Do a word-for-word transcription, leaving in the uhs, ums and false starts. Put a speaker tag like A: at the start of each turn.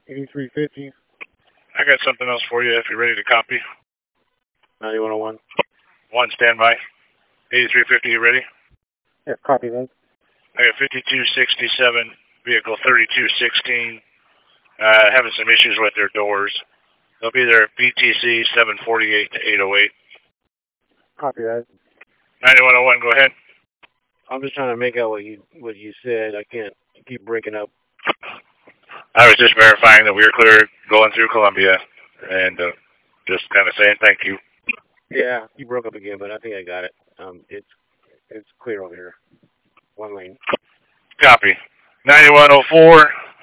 A: eighty-three fifty.
B: I got something else for you if you're ready to copy.
A: ninety-one oh one.
B: One, standby. eighty-three fifty, you ready?
A: Yeah, copy that.
B: I got fifty-two sixty-seven, vehicle thirty-two sixteen, uh, having some issues with their doors. They'll be there at B T C seven forty-eight to eight oh eight.
A: Copy that.
B: ninety-one oh one, go ahead.
A: I'm just trying to make out what you what you said. I can't keep breaking up.
B: I was just verifying that we were clear going through Columbia and uh, just kind of saying thank you.
A: Yeah, you broke up again, but I think I got it. Um, it's it's clear over here. One lane.
B: Copy. ninety-one oh four,